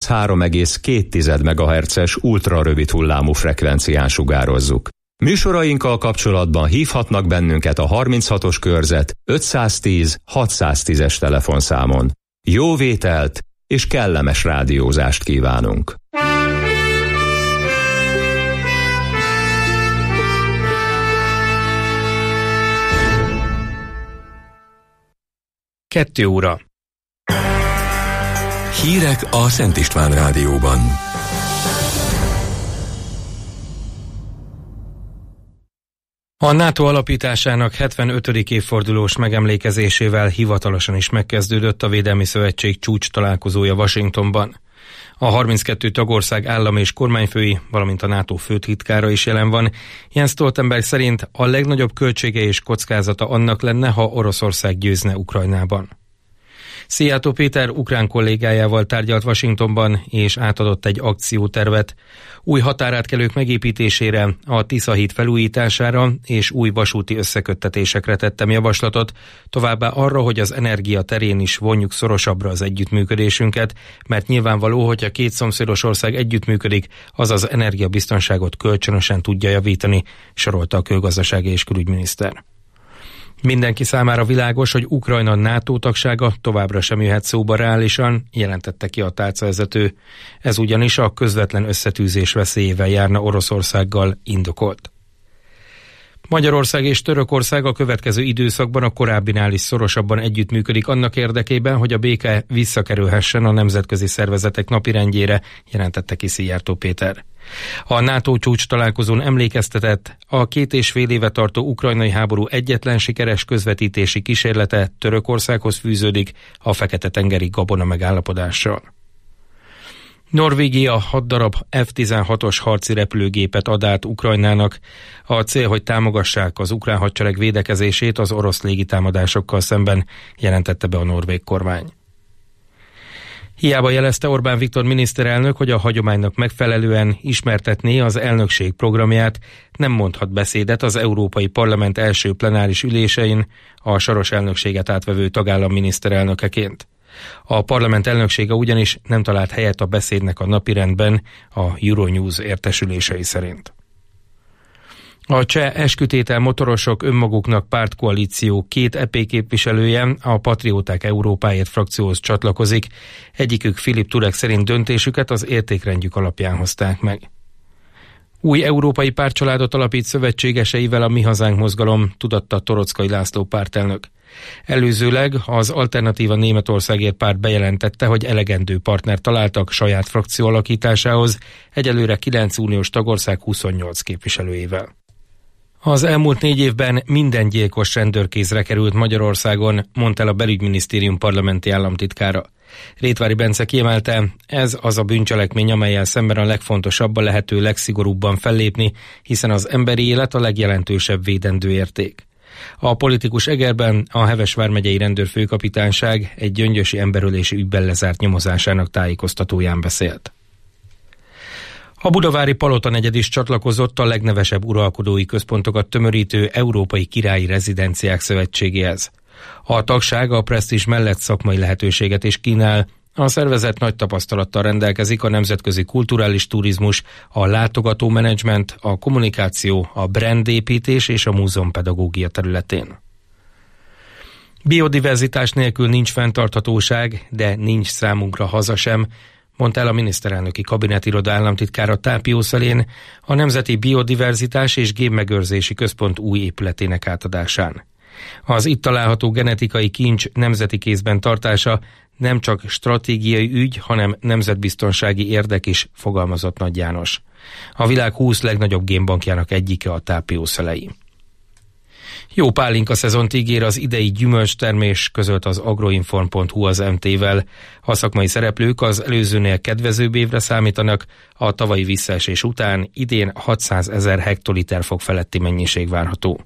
3,2 MHz-es ultrarövid hullámú frekvencián sugározzuk. Műsorainkkal kapcsolatban hívhatnak bennünket a 36-os körzet 510 610-es telefonszámon. Jó vételt és kellemes rádiózást kívánunk! Kettő óra. Hírek a Szent István Rádióban. A NATO alapításának 75. évfordulós megemlékezésével hivatalosan is megkezdődött a Védelmi Szövetség csúcs találkozója Washingtonban. A 32 tagország állam- és kormányfői, valamint a NATO főtitkára is jelen van. Jens Stoltenberg szerint a legnagyobb költsége és kockázata annak lenne, ha Oroszország győzne Ukrajnában. Szijjártó Péter ukrán kollégájával tárgyalt Washingtonban, és átadott egy akciótervet. Új határátkelők megépítésére, a Tisza-híd felújítására és új vasúti összeköttetésekre tettem javaslatot, továbbá arra, hogy az energia terén is vonjuk szorosabbra az együttműködésünket, mert nyilvánvaló, hogy a két szomszédos ország együttműködik, az az energiabiztonságot kölcsönösen tudja javítani, sorolta a külgazdasági és külügyminiszter. Mindenki számára világos, hogy Ukrajna NATO tagsága továbbra sem jöhet szóba reálisan, jelentette ki a tárcavezető. Ez ugyanis a közvetlen összetűzés veszélyével járna Oroszországgal, indokolt. Magyarország és Törökország a következő időszakban a korábbinál is szorosabban együttműködik annak érdekében, hogy a béke visszakerülhessen a nemzetközi szervezetek napirendjére, jelentette ki Szijjártó Péter. A NATO csúcs találkozón emlékeztetett, a 2,5 éve tartó ukrajnai háború egyetlen sikeres közvetítési kísérlete Törökországhoz fűződik a Fekete-tengeri gabona megállapodással. Norvégia 6 darab F-16-os harci repülőgépet ad át Ukrajnának. A cél, hogy támogassák az ukrán hadsereg védekezését az orosz légitámadásokkal szemben, jelentette be a norvég kormány. Hiába jelezte Orbán Viktor miniszterelnök, hogy a hagyománynak megfelelően ismertetné az elnökség programját, nem mondhat beszédet az Európai Parlament első plenáris ülésein a soros elnökséget átvevő tagállam miniszterelnökeként. A parlament elnöksége ugyanis nem talált helyet a beszédnek a napirendben a Euronews értesülései szerint. A cseh eskütétel motorosok önmaguknak pártkoalíció 2 EP képviselője a Patrióták Európáért frakcióhoz csatlakozik. Egyikük Filip Turek szerint döntésüket az értékrendjük alapján hozták meg. Új európai pártcsaládot alapít szövetségeseivel a Mi Hazánk mozgalom, tudatta Toroczkai László pártelnök. Előzőleg az Alternatíva Németországért párt bejelentette, hogy elegendő partner találtak saját frakció alakításához, egyelőre 9 uniós tagország 28 képviselőjével. Az elmúlt 4 évben minden gyilkos rendőrkézre került Magyarországon, mondta el a Belügyminisztérium parlamenti államtitkára. Rétvári Bence kiemelte, ez az a bűncselekmény, amellyel szemben a legfontosabb, a lehető legszigorúbban fellépni, hiszen az emberi élet a legjelentősebb védendő érték. A politikus Egerben a Heves vármegyei rendőrfőkapitányság egy gyöngyösi emberölési ügyben lezárt nyomozásának tájékoztatóján beszélt. A budavári Palota negyed is csatlakozott a legnevesebb uralkodói központokat tömörítő Európai Királyi Rezidenciák Szövetségéhez. A tagság a presztízs mellett szakmai lehetőséget is kínál. A szervezet nagy tapasztalattal rendelkezik a nemzetközi kulturális turizmus, a látogatómenedzsment, a kommunikáció, a brandépítés és a múzeumpedagógia területén. Biodiverzitás nélkül nincs fenntarthatóság, de nincs számunkra haza sem, mondta el a miniszterelnöki kabinetiroda államtitkára Tápiószelén a Nemzeti Biodiverzitás és Génmegőrzési Központ új épületének átadásán. Az itt található genetikai kincs nemzeti kézben tartása nem csak stratégiai ügy, hanem nemzetbiztonsági érdek is, fogalmazott Nagy János. A világ 20 legnagyobb génbankjának egyike a Tápiószelei. Jó pálinka szezont ígér az idei gyümölcstermés, közölt az agroinform.hu az MT-vel. A szakmai szereplők az előzőnél kedvezőbb évre számítanak, a tavalyi visszaesés után idén 600 000 hektoliter fok feletti mennyiség várható.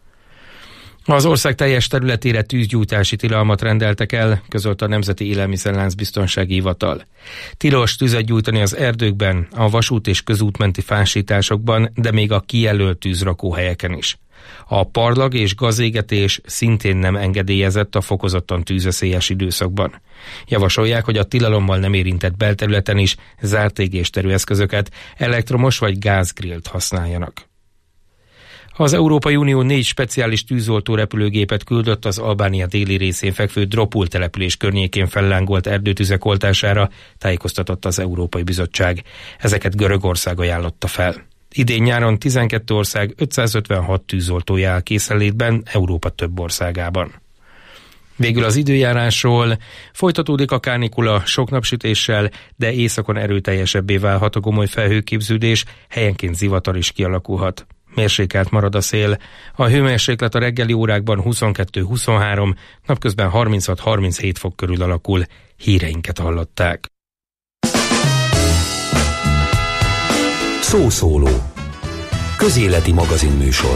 Az ország teljes területére tűzgyújtási tilalmat rendeltek el, közölt a Nemzeti Élelmiszerlánc Biztonsági Hivatal. Tilos tüzet gyújtani az erdőkben, a vasút és közútmenti fásításokban, de még a kijelölt tűzrakóhelyeken is. A parlag és gazégetés szintén nem engedélyezett a fokozottan tűzveszélyes időszakban. Javasolják, hogy a tilalommal nem érintett belterületen is zárt égésterű eszközöket, elektromos vagy gázgrillt használjanak. Az Európai Unió 4 speciális tűzoltó repülőgépet küldött az Albánia déli részén fekvő Dropul település környékén fellángolt erdőtüzek oltására, tájékoztatott az Európai Bizottság. Ezeket Görögország ajánlotta fel. Idén nyáron 12 ország 556 tűzoltója áll készenlétben Európa több országában. Végül az időjárásról: folytatódik a kánikula sok napsütéssel, de északon erőteljesebbé válhat a gomoly felhőképződés, helyenként zivatar is kialakulhat. Mérsékelt marad a szél. A hőmérséklet a reggeli órákban 22-23, napközben 36-37 fok körül alakul. Híreinket hallották. Szószóló. Közéleti magazinműsor.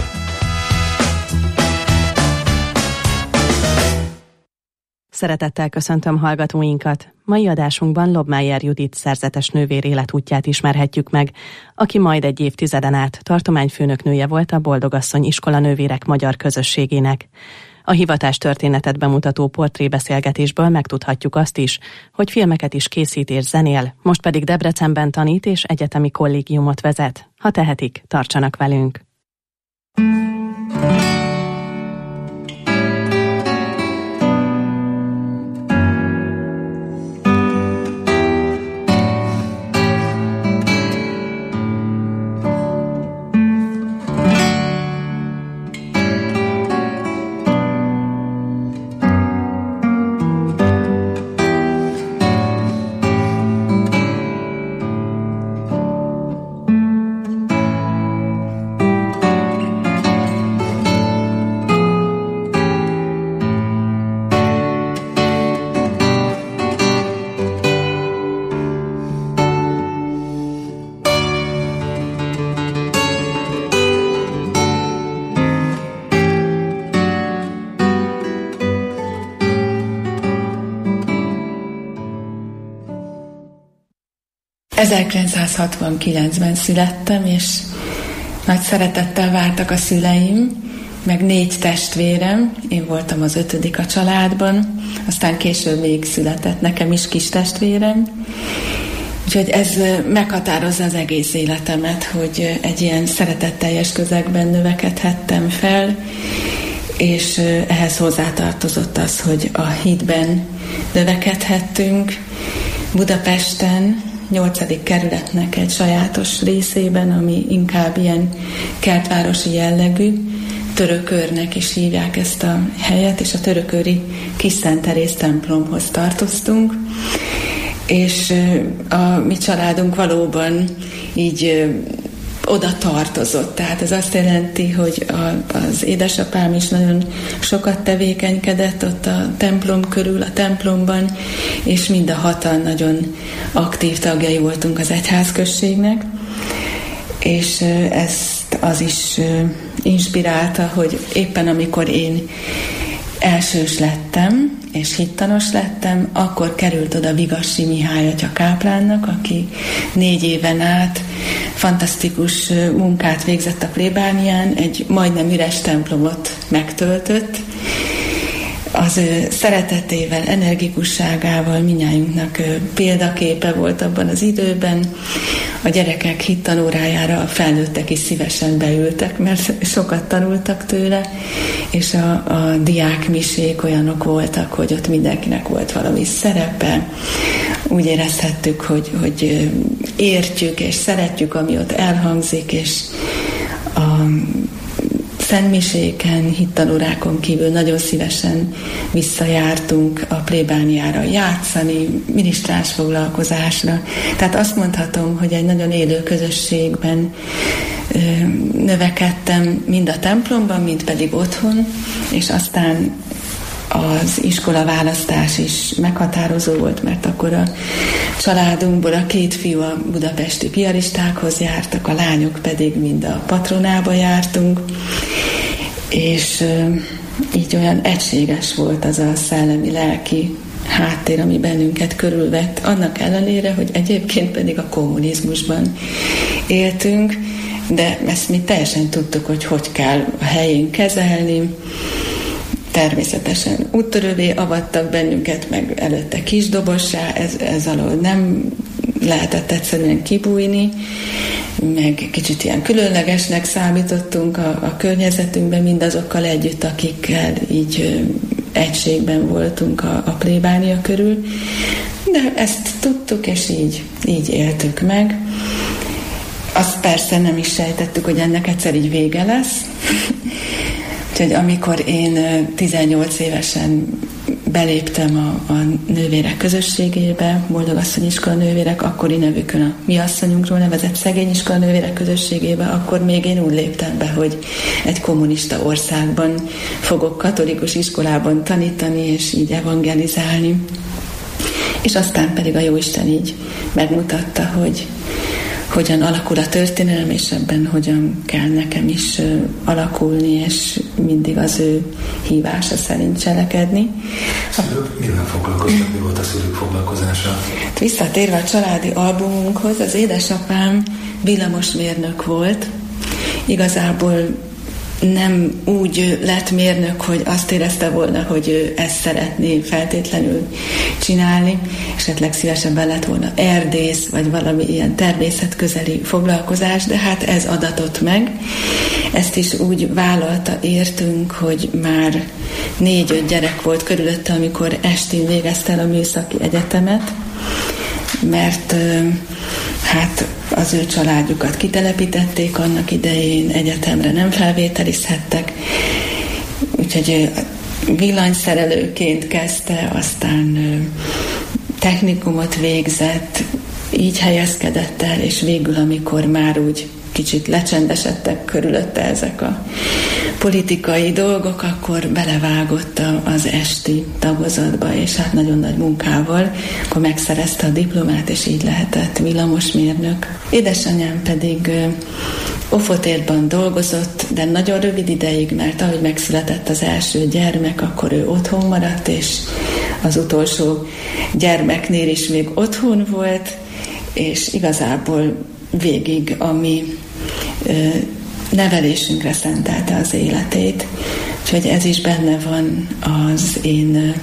Szeretettel köszöntöm hallgatóinkat. Mai adásunkban Lobmájer Judit szerzetes nővér életútját ismerhetjük meg, aki majd egy évtizeden át tartományfőnöknője volt a Boldogasszony iskolanővérek magyar közösségének. A hivatás történetet bemutató portrébeszélgetésből megtudhatjuk azt is, hogy filmeket is készít és zenél, most pedig Debrecenben tanít és egyetemi kollégiumot vezet. Ha tehetik, tartsanak velünk! ...1969-ben születtem, és nagy szeretettel vártak a szüleim, meg 4 testvérem, én voltam az 5. a családban, aztán később még született nekem is kis testvérem. Úgyhogy ez meghatározza az egész életemet, hogy egy ilyen szeretetteljes közegben növekedhettem fel, és ehhez hozzátartozott az, hogy a hitben növekedhettünk Budapesten, 8. kerületnek egy sajátos részében, ami inkább ilyen kertvárosi jellegű, Törökörnek is hívják ezt a helyet, és a törököri Kis Szent Teréz templomhoz tartoztunk, és a mi családunk valóban így oda tartozott. Tehát ez azt jelenti, hogy az édesapám is nagyon sokat tevékenykedett ott a templom körül, a templomban, és mind a 6-an nagyon aktív tagjai voltunk az egyházközségnek, és ezt az is inspirálta, hogy éppen amikor én elsős lettem, és hittanos lettem, akkor került oda Vigassi Mihály atya káplánnak, aki 4 éven át fantasztikus munkát végzett a plébánián, egy majdnem üres templomot megtöltött. Az ő szeretetével, energikusságával mindnyájunknak példaképe volt abban az időben. A gyerekek hittanórájára a felnőttek is szívesen beültek, mert sokat tanultak tőle, és a diákmisék olyanok voltak, hogy ott mindenkinek volt valami szerepe. Úgy érezhettük, hogy értjük és szeretjük, ami ott elhangzik, és a szentmiséken, hittanórákon kívül nagyon szívesen visszajártunk a plébániára játszani, minisztráns foglalkozásra. Tehát azt mondhatom, hogy egy nagyon élő közösségben növekedtem, mind a templomban, mind pedig otthon, és aztán az iskola választás is meghatározó volt, mert akkor a családunkból a 2 fiú a budapesti piaristákhoz jártak, a lányok pedig mind a patronába jártunk, és így olyan egységes volt az a szellemi-lelki háttér, ami bennünket körülvett, annak ellenére, hogy egyébként pedig a kommunizmusban éltünk, de ezt mi teljesen tudtuk, hogy kell a helyén kezelni. Természetesen úttörővé avattak bennünket, meg előtte kisdobossá, ez alól nem lehetett egyszerűen kibújni, meg kicsit ilyen különlegesnek számítottunk a környezetünkben mindazokkal együtt, akikkel így egységben voltunk a plébánia körül, de ezt tudtuk, és így éltük meg. Azt persze nem is sejtettük, hogy ennek egyszer így vége lesz. Úgyhogy amikor én 18 évesen beléptem a nővérek közösségébe, Boldogasszony iskola nővérek, akkori nevükön a mi asszonyunkról nevezett szegény iskola nővérek közösségébe, akkor még én úgy léptem be, hogy egy kommunista országban fogok katolikus iskolában tanítani, és így evangelizálni. És aztán pedig a Jóisten így megmutatta, hogy hogyan alakul a történelem, és ebben hogyan kell nekem is alakulni, és mindig az ő hívása szerint cselekedni. Mivel foglalkoztak? Mi volt a szülők foglalkozása? Visszatérve a családi albumunkhoz, az édesapám villamosmérnök volt. Igazából nem úgy lett mérnök, hogy azt érezte volna, hogy ő ezt szeretné feltétlenül csinálni, esetleg szívesebben lett volna erdész, vagy valami ilyen természetközeli foglalkozás, de hát ez adatott meg. Ezt is úgy vállalta értünk, hogy már 4-5 gyerek volt körülötte, amikor estén végezte el a műszaki egyetemet, mert hát az ő családjukat kitelepítették annak idején, egyetemre nem felvételizhettek, úgyhogy villanyszerelőként kezdte, aztán technikumot végzett, így helyezkedett el, és végül, amikor már úgy kicsit lecsendesedtek körülötte ezek a politikai dolgok, akkor belevágott az esti tagozatba, és hát nagyon nagy munkával, akkor megszerezte a diplomát, és így lehetett villamosmérnök. Édesanyám pedig Ófotérban dolgozott, de nagyon rövid ideig, mert ahogy megszületett az első gyermek, akkor ő otthon maradt, és az utolsó gyermeknél is még otthon volt, és igazából végig a mi nevelésünkre szentelte az életét. Úgyhogy ez is benne van az én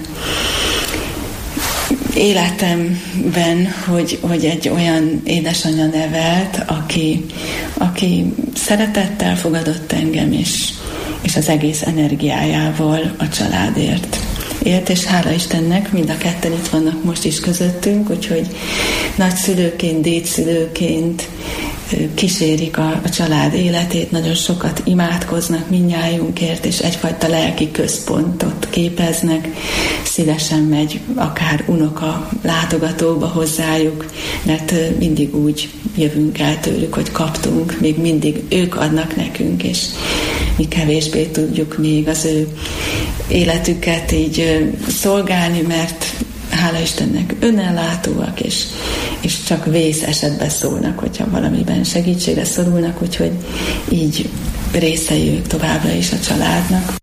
életemben, hogy egy olyan édesanyja nevelt, aki szeretettel fogadott engem, és az egész energiájával a családért élt, és hála Istennek mind a ketten itt vannak most is közöttünk, úgyhogy nagyszülőként, dédszülőként kísérik a család életét, nagyon sokat imádkoznak mindnyájunkért, és egyfajta lelki központot képeznek. Szívesen megy akár unoka látogatóba hozzájuk, mert mindig úgy jövünk el tőlük, hogy kaptunk, még mindig ők adnak nekünk, és mi kevésbé tudjuk még az ő életüket így szolgálni, mert hála Istennek önellátóak, és csak vész esetben szólnak, hogyha valamiben segítségre szorulnak, úgyhogy így részei ők továbbra is a családnak.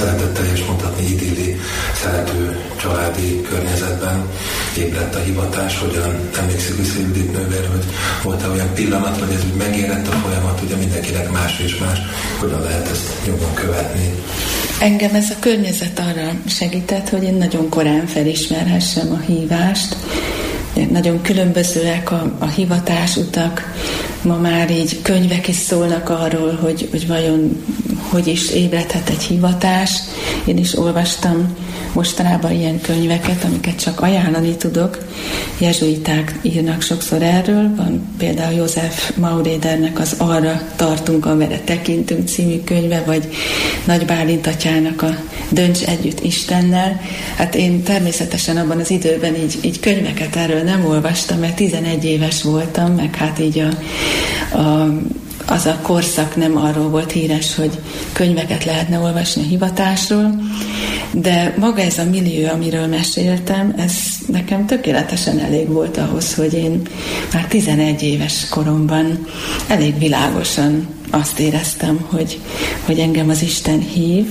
szeretetteljes, mondhatni idilli, szerető családi környezetben ébredt a hivatás. Hogyan emlékszik vissza Judit nővér, hogy volt-e olyan pillanat, hogy ez úgy megérett a folyamat, ugye mindenkinek más és más, hogyan lehet ezt nyomon követni? Engem ez a környezet arra segített, hogy én nagyon korán felismerhessem a hívást. Nagyon különbözőek a hivatásutak. Ma már így könyvek is szólnak arról, hogy vajon hogy is ébredhet egy hivatás. Én is olvastam mostanában ilyen könyveket, amiket csak ajánlani tudok. Jezsuiták írnak sokszor erről. Van például József Maurédernek az Arra tartunk, amire tekintünk című könyve, vagy Nagy Bálint atyának a Dönts együtt Istennel. Hát én természetesen abban az időben így könyveket erről nem olvastam, mert 11 éves voltam, meg hát így az a korszak nem arról volt híres, hogy könyveket lehetne olvasni a hivatásról, de maga ez a millió, amiről meséltem, ez nekem tökéletesen elég volt ahhoz, hogy én már 11 éves koromban elég világosan azt éreztem, hogy engem az Isten hív.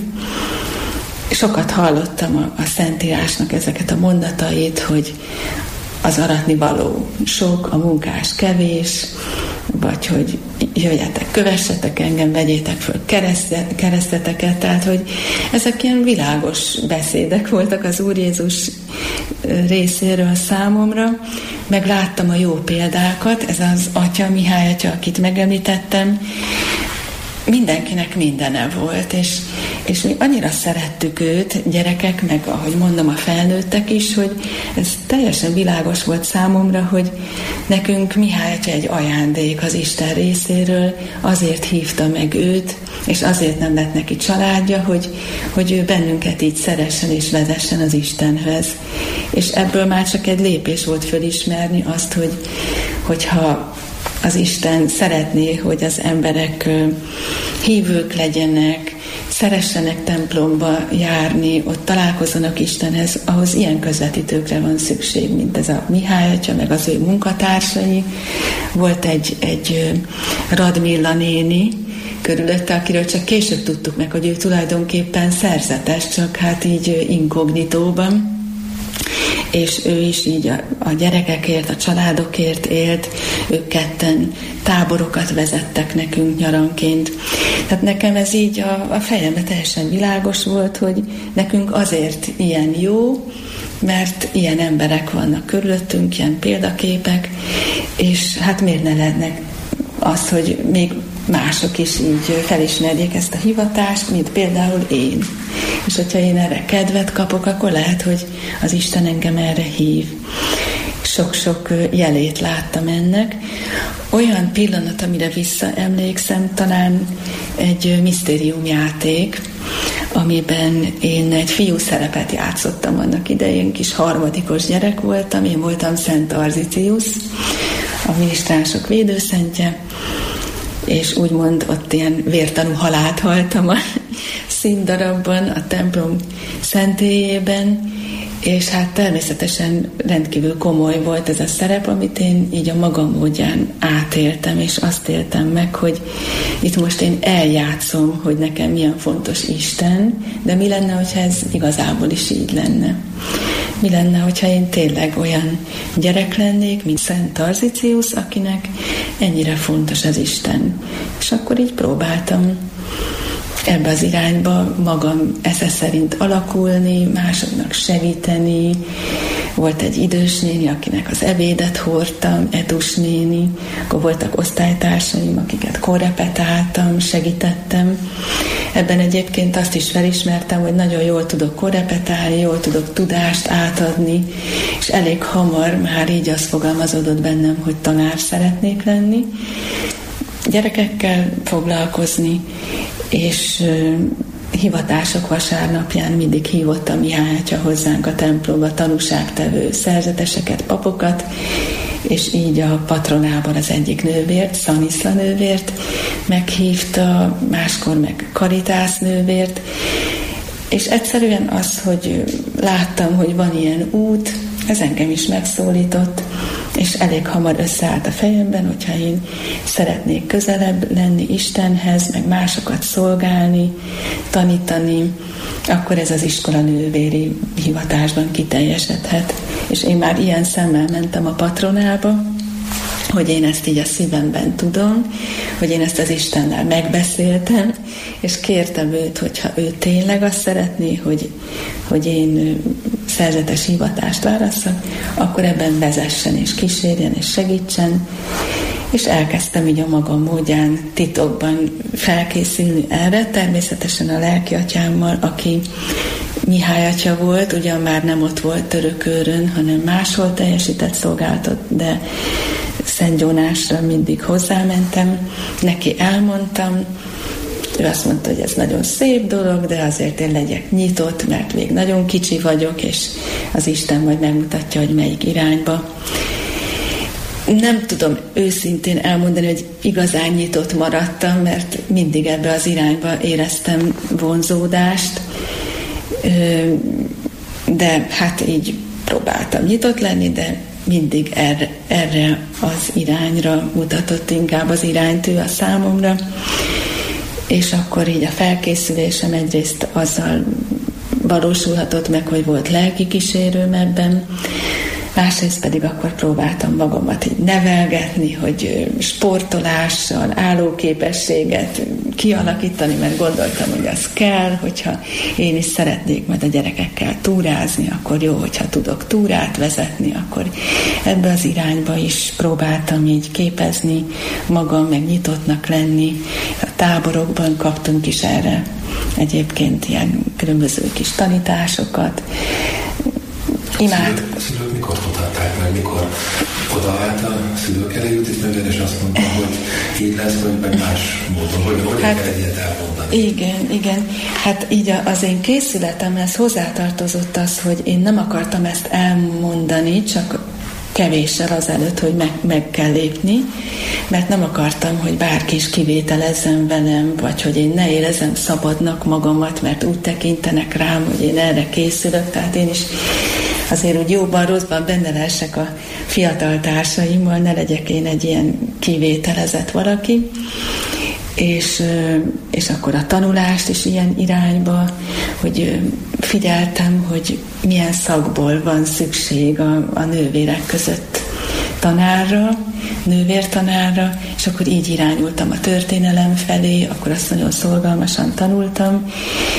Sokat hallottam a Szentírásnak ezeket a mondatait, hogy az aratni való sok, a munkás kevés, vagy hogy jöjjetek, kövessetek engem, vegyétek föl kereszteteket, tehát hogy ezek ilyen világos beszédek voltak az Úr Jézus részéről számomra, meg láttam a jó példákat, ez az atya, Mihály atya, akit megemlítettem, mindenkinek mindene volt, és mi annyira szerettük őt, gyerekek, meg ahogy mondom, a felnőttek is, hogy ez teljesen világos volt számomra, hogy nekünk Mihály atya egy ajándék az Isten részéről, azért hívta meg őt, és azért nem lett neki családja, hogy ő bennünket így szeressen és vezessen az Istenhez. És ebből már csak egy lépés volt fölismerni azt, hogyha az Isten szeretné, hogy az emberek hívők legyenek, szeressenek templomba járni, ott találkozzanak Istenhez, ahhoz ilyen közvetítőkre van szükség, mint ez a Mihály atya, meg az ő munkatársai. Volt egy Radmilla néni körülötte, akiről csak később tudtuk meg, hogy ő tulajdonképpen szerzetes, csak hát így inkognitóban. És ő is így a gyerekekért, a családokért élt, ők ketten táborokat vezettek nekünk nyaranként. Tehát nekem ez így a fejemben teljesen világos volt, hogy nekünk azért ilyen jó, mert ilyen emberek vannak körülöttünk, ilyen példaképek, és hát miért ne lennek az, hogy még mások is így felismerjék ezt a hivatást, mint például én. És hogyha én erre kedvet kapok, akkor lehet, hogy az Isten engem erre hív. Sok-sok jelét láttam ennek. Olyan pillanat, amire visszaemlékszem, talán egy misztériumjáték, amiben én egy fiú szerepet játszottam annak idején, kis harmadikos gyerek voltam, én voltam Szent Arzicius, a minisztránsok védőszentje, és úgymond ott ilyen vértanú halált haltam a színdarabban, a templom szentélyében, és hát természetesen rendkívül komoly volt ez a szerep, amit én így a magam módján átéltem, és azt éltem meg, hogy itt most én eljátszom, hogy nekem milyen fontos Isten, de mi lenne, hogyha ez igazából is így lenne? Mi lenne, hogyha én tényleg olyan gyerek lennék, mint Szent Arzicius, akinek ennyire fontos az Isten? És akkor így próbáltam ebbe az irányba magam esze szerint alakulni, másoknak segíteni. Volt egy idős néni, akinek az ebédet hordtam, Edus néni, akkor voltak osztálytársaim, akiket korrepetáltam, segítettem. Ebben egyébként azt is felismertem, hogy nagyon jól tudok korrepetálni, jól tudok tudást átadni, és elég hamar már így az fogalmazódott bennem, hogy tanár szeretnék lenni, gyerekekkel foglalkozni, és hivatások vasárnapján mindig hívott a Mihály atya hozzánk a templomba tanúságtevő szerzeteseket, papokat, és így a patronában az egyik nővért, Szaniszla nővért meghívta, máskor meg Karitász nővért, és egyszerűen az, hogy láttam, hogy van ilyen út, ez engem is megszólított, és elég hamar összeállt a fejemben, hogyha én szeretnék közelebb lenni Istenhez, meg másokat szolgálni, tanítani, akkor ez az iskola nővéri hivatásban kiteljesedhet. És én már ilyen szemmel mentem a patronába, hogy én ezt így a szívemben tudom, hogy én ezt az Istennel megbeszéltem, és kértem őt, hogyha ő tényleg azt szeretné, hogy én szerzetes hivatást válasszak, akkor ebben vezessen, és kísérjen, és segítsen, és elkezdtem így a magam módján titokban felkészülni erre, természetesen a lelkiatyámmal, aki Mihály atya volt, ugyan már nem ott volt Törökőrön, hanem máshol teljesített szolgálatot, de Szent Gyónásra mindig hozzámentem, neki elmondtam, ő azt mondta, hogy ez nagyon szép dolog, de azért én legyek nyitott, mert még nagyon kicsi vagyok, és az Isten majd megmutatja, hogy melyik irányba. Nem tudom őszintén elmondani, hogy igazán nyitott maradtam, mert mindig ebbe az irányba éreztem vonzódást, de hát így próbáltam nyitott lenni, de mindig erre az irányra mutatott inkább az iránytű a számomra, és akkor így a felkészülésem egyrészt azzal valósulhatott meg, hogy volt lelki kísérőm ebben, másrészt pedig akkor próbáltam magamat így nevelgetni, hogy sportolással, állóképességet kialakítani, mert gondoltam, hogy az kell, hogyha én is szeretnék majd a gyerekekkel túrázni, akkor jó, hogyha tudok túrát vezetni, akkor ebbe az irányba is próbáltam így képezni magam, meg nyitottnak lenni. A táborokban kaptunk is erre egyébként ilyen különböző kis tanításokat. Szülők mikor mutatták meg, mikor odaállt a szülők elé Judit nővér, és azt mondta, hogy így lesz, vagy meg más módon, hogy hát, kell egyet elmondani? Igen. Hát így az én készületemhez hozzátartozott az, hogy én nem akartam ezt elmondani, csak kevéssel azelőtt, hogy meg kell lépni, mert nem akartam, hogy bárki is kivételezzen velem, vagy hogy én ne érezem szabadnak magamat, mert úgy tekintenek rám, hogy én erre készülök, tehát én is azért úgy jóban, rosszban benne lehessek a fiatal társaimmal, ne legyek én egy ilyen kivételezett valaki, és akkor a tanulást is ilyen irányba, hogy figyeltem, hogy milyen szakból van szükség a nővérek között tanárra, nővértanárra, és akkor így irányultam a történelem felé, akkor azt nagyon szorgalmasan tanultam,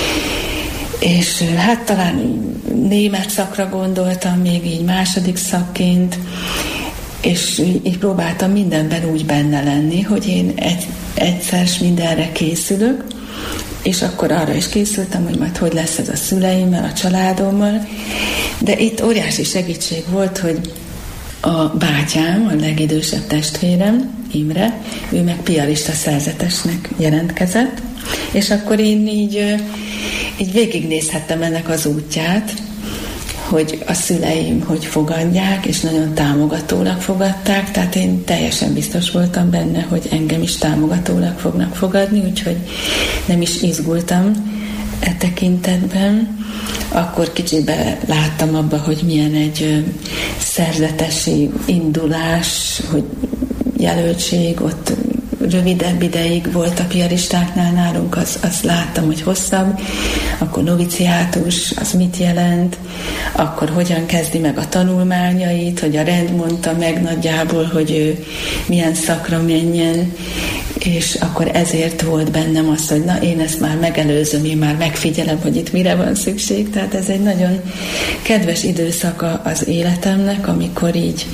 és hát talán német szakra gondoltam még így második szakként, és így próbáltam mindenben úgy benne lenni, hogy én egyszer mindenre készülök, és akkor arra is készültem, hogy majd hogy lesz ez a szüleimmel, a családommal, de itt óriási segítség volt, hogy a bátyám, a legidősebb testvérem, Imre, ő meg piarista szerzetesnek jelentkezett, és akkor én így végignézhettem ennek az útját, hogy a szüleim hogy fogadják, és nagyon támogatólag fogadták, tehát én teljesen biztos voltam benne, hogy engem is támogatólag fognak fogadni, úgyhogy nem is izgultam e tekintetben. Akkor kicsit beláttam abba, hogy milyen egy szerzetesi indulás, hogy jelöltség, ott rövidebb ideig volt a piaristáknál nálunk, azt láttam, hogy hosszabb, akkor noviciátus, az mit jelent, akkor hogyan kezdi meg a tanulmányait, hogy a rend mondta meg nagyjából, hogy ő milyen szakra menjen, és akkor ezért volt bennem az, hogy na, én ezt már megelőzöm, én már megfigyelem, hogy itt mire van szükség, tehát ez egy nagyon kedves időszaka az életemnek, amikor így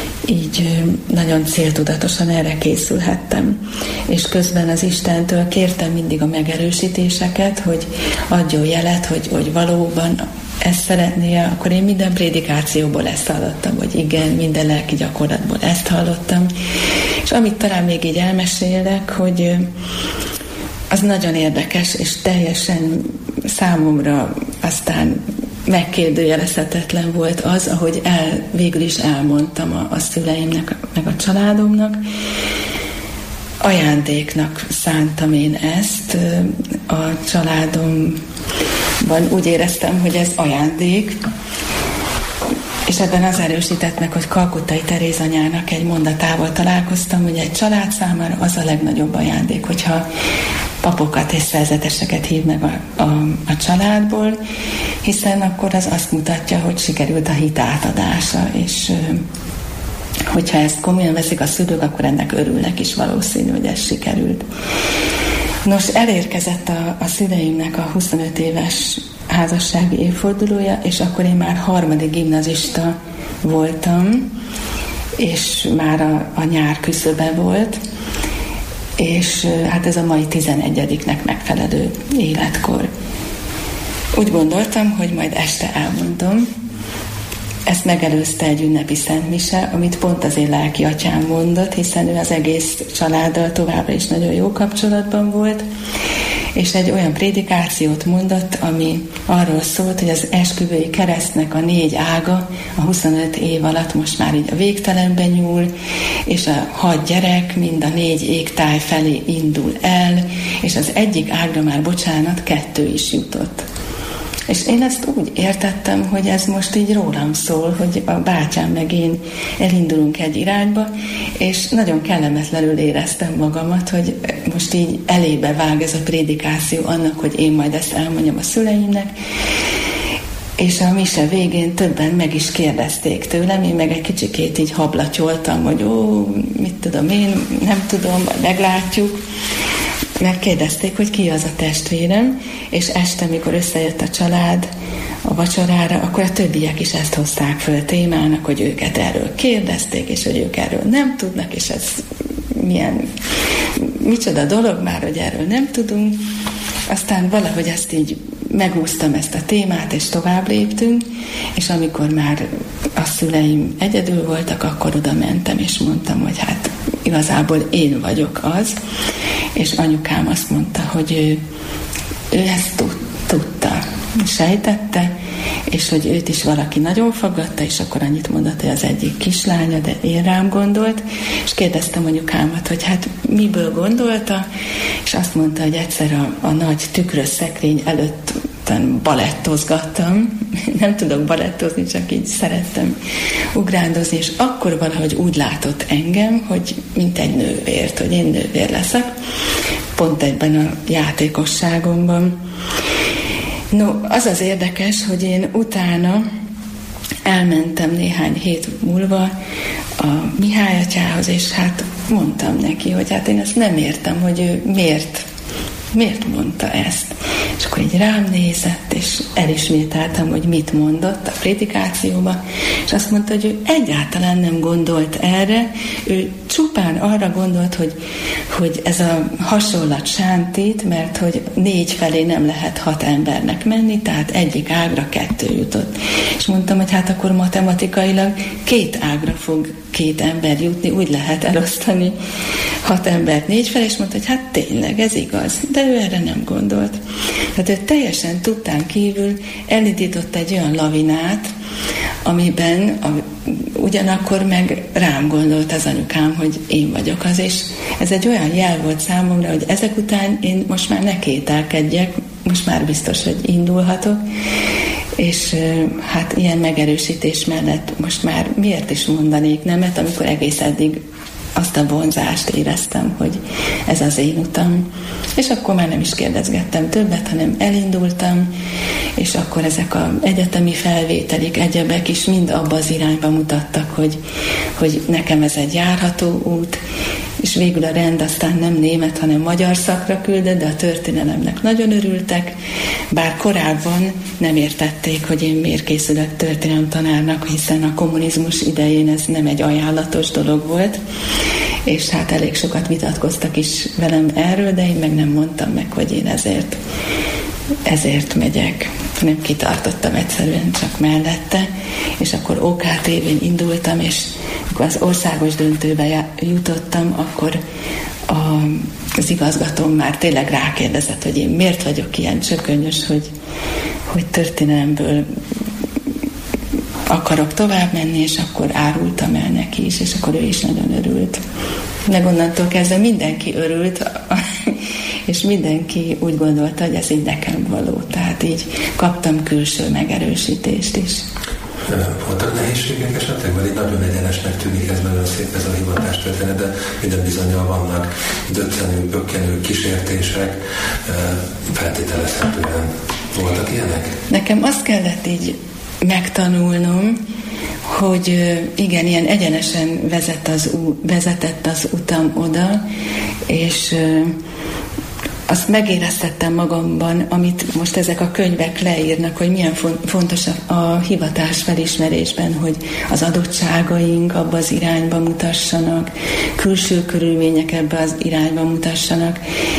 nagyon céltudatosan erre készülhettem. És közben az Istentől kértem mindig a megerősítéseket, hogy adjon jelet, hogy valóban ezt szeretné, akkor én minden prédikációból ezt hallottam, hogy igen, minden lelki gyakorlatból ezt hallottam. És amit talán még így elmesélek, hogy az nagyon érdekes, és teljesen számomra aztán megkérdőjelezhetetlen volt az, ahogy végül is elmondtam a szüleimnek, meg a családomnak. Ajándéknak szántam én ezt a családomban. Úgy éreztem, hogy ez ajándék, És ebben az erősített meg, hogy Kalkuttai Teréz anyának egy mondatával találkoztam, hogy egy család számára az a legnagyobb ajándék, hogyha papokat és szerzeteseket hív meg a családból, hiszen akkor az azt mutatja, hogy sikerült a hit átadása, és hogyha ezt komolyan veszik a szülők, akkor ennek örülnek is, valószínű, hogy ez sikerült. Nos, elérkezett a szüleimnek a 25 éves házassági évfordulója, és akkor én már 3. gimnazista voltam, és már a nyár küszöbe volt, és hát ez a mai 11-nek megfelelő életkor. Úgy gondoltam, hogy majd este elmondom. Ezt megelőzte egy ünnepi szentmise, amit pont az én lelki atyám mondott, hiszen ő az egész családdal továbbra is nagyon jó kapcsolatban volt, és egy olyan prédikációt mondott, ami arról szólt, hogy az esküvői keresztnek a 4 ága a 25 év alatt most már így a végtelenben nyúl, és a 6 gyerek mind a 4 égtáj felé indul el, és az egyik ágra már, 2 is jutott. És én ezt úgy értettem, hogy ez most így rólam szól, hogy a bátyám meg én elindulunk egy irányba, és nagyon kellemetlenül éreztem magamat, hogy most így elébe vág ez a prédikáció annak, hogy én majd ezt elmondjam a szüleimnek, és a mise végén többen meg is kérdezték tőlem, én meg egy kicsikét így hablatyoltam, hogy mit tudom én, nem tudom, majd meglátjuk. Megkérdezték, hogy ki az a testvérem, és este, mikor összejött a család a vacsorára, akkor a többiek is ezt hozták föl témának, hogy őket erről kérdezték, és hogy ők erről nem tudnak, és ez micsoda dolog már, hogy erről nem tudunk. Aztán valahogy ezt így megúsztam ezt a témát, és tovább léptünk, és amikor már a szüleim egyedül voltak, akkor oda mentem, és mondtam, hogy hát igazából én vagyok az, és anyukám azt mondta, hogy ő ezt tudta, sejtette, és hogy őt is valaki nagyon fogadta, és akkor annyit mondott, hogy az egyik kislánya, de én rám gondolt, és kérdeztem anyukámat, hogy hát miből gondolta, és azt mondta, hogy egyszer a nagy tükrös szekrény előtt balettozgattam, nem tudok balettozni, csak így szerettem ugrándozni, és akkor valahogy úgy látott engem, hogy mint egy nővért, hogy én nővér leszek, pont egyben a játékosságomban. No, az az érdekes, hogy én utána elmentem néhány hét múlva a Mihály atyához, és hát mondtam neki, hogy hát én ezt nem értem, hogy ő miért mondta ezt. És akkor így rám nézett, és elismételtem, hogy mit mondott a prédikációba, és azt mondta, hogy ő egyáltalán nem gondolt erre, ő csupán arra gondolt, hogy ez a hasonlat sántít, mert hogy 4 felé nem lehet 6 embernek menni, tehát egyik ágra 2 jutott. És mondtam, hogy hát akkor matematikailag 2 ágra fog 2 ember jutni, úgy lehet elosztani 6 embert 4 felé, és mondta, hogy hát tényleg ez igaz, de ő erre nem gondolt. Tehát ő teljesen tudtán kívül elindított egy olyan lavinát, amiben ugyanakkor meg rám gondolt az anyukám, hogy én vagyok az, és ez egy olyan jel volt számomra, hogy ezek után én most már ne kételkedjek, most már biztos, hogy indulhatok, és hát ilyen megerősítés mellett most már miért is mondanék nemet, amikor egész eddig azt a vonzást éreztem, hogy ez az én utam. És akkor már nem is kérdezgettem többet, hanem elindultam, és akkor ezek az egyetemi felvételik, egyebek is mind abba az irányba mutattak, hogy nekem ez egy járható út, és végül a rend aztán nem német, hanem magyar szakra küldött, de a történelemnek nagyon örültek, bár korábban nem értették, hogy én miért készülök történelemtanárnak, hiszen a kommunizmus idején ez nem egy ajánlatos dolog volt, és hát elég sokat vitatkoztak is velem erről, de én meg nem mondtam meg, hogy én ezért megyek, hanem kitartottam egyszerűen csak mellette, és akkor OKTV-n indultam, és amikor az országos döntőbe jutottam, akkor az igazgatóm már tényleg rákérdezett, hogy én miért vagyok ilyen csökönyös, hogy történelemből akarok tovább menni, és akkor árultam el neki is, és akkor ő is nagyon örült. De onnantól kezdve mindenki örült, és mindenki úgy gondolta, hogy ez így nekem való. Tehát így kaptam külső megerősítést is. voltak nehézségek esetleg, vagy így nagyon egyenesnek tűnik ez, nagyon szép ez a hivatás történet, de minden bizonnyal vannak döccenő, bökkenő, kísértések, feltételezhetően voltak ilyenek? Nekem azt kellett így megtanulnom, hogy igen, ilyen egyenesen vezetett az utam oda, és azt megéreztettem magamban, amit most ezek a könyvek leírnak, hogy milyen fontos a hivatás felismerésben, hogy az adottságaink abba az irányba mutassanak, külső körülmények ebbe az irányba mutassanak,